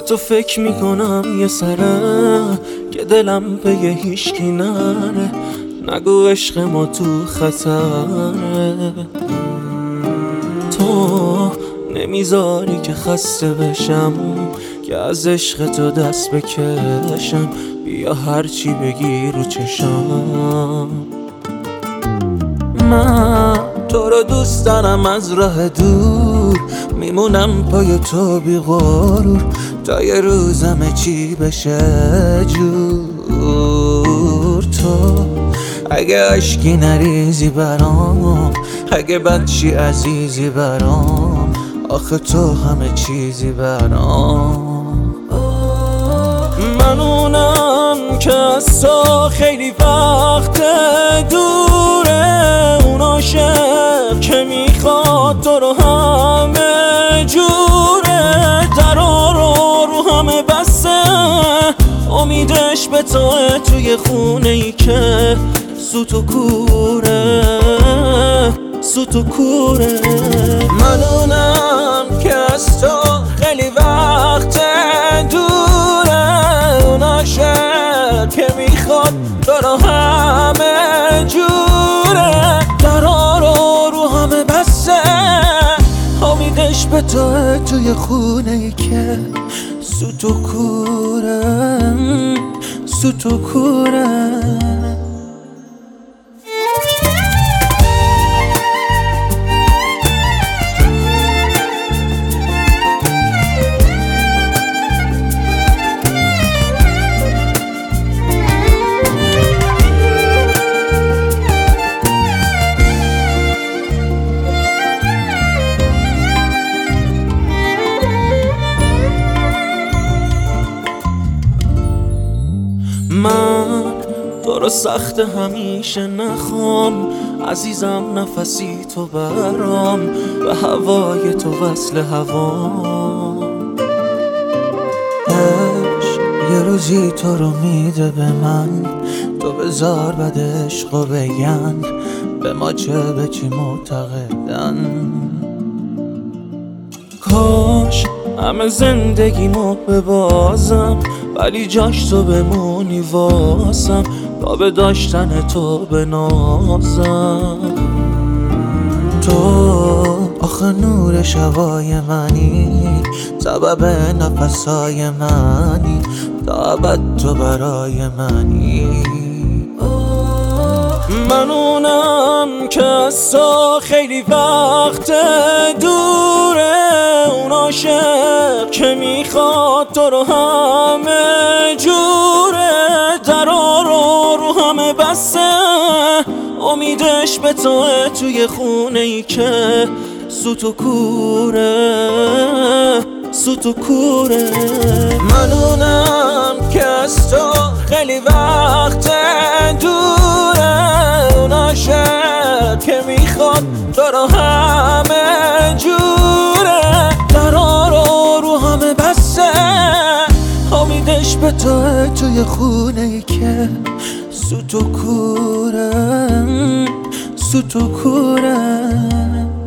تو فکر میکنم یه سره که دلم به هیچکی نره. نگو عشق ما تو خطره. تو نمیذاری که خسته بشم، که از عشق تو دست بکشم. بیا هرچی بگی رو چشم. من تو رو دوست دارم از راه دور، میمونم پای تو بی غرور تا یه روز همه چی بشه جور. تو اگه عشقی نریزی برام، اگه بدشی عزیزی برام، آخه تو همه چیزی برام. من اونم که از تو خیلی وقت دوره، اون عاشق که میخواد تو رو همه جوره. درا رو همه بسته، امیدش به توه توی خونه ای که سوت و کوره، سوت و کوره. من اونم که از تو خیلی وقت دوره، اون عاشق که میخواد تو رو همه جوره. درا رو همه بسته، امیدش به توه توی خونه ای که سوت و کوره، سوت و کوره. من تو رو سخت همیشه نخوام، عزیزم نفسی تو برام، به هوای تو وصل هوام. عشق یه روزی تو رو میده به من، تو بذار بعد عشقو بگن به ما چه به چی معتقدن. کاش همه زندگیمو ببازم، ولی جاش تو بمونی واسم، تا به داشتن تو بنازم. تو آخه نور شبای منی، سبب نفسای منی، تا ابد تو برای منی. من اونم که از تو خیلی وقت دوره، اون عاشق که میخواد تو رو همه جوره. درا رو همه بسته، امیدش به توه توی خونه ای که سوت و کوره، سوت و کوره. من اونم که از تو خیلی وقت دوره، اون عاشق که میخواد تو رو همه جوره. درا رو همه بسته، امیدش به توه توی خونه ای که سوت و کوره، سوت و کوره.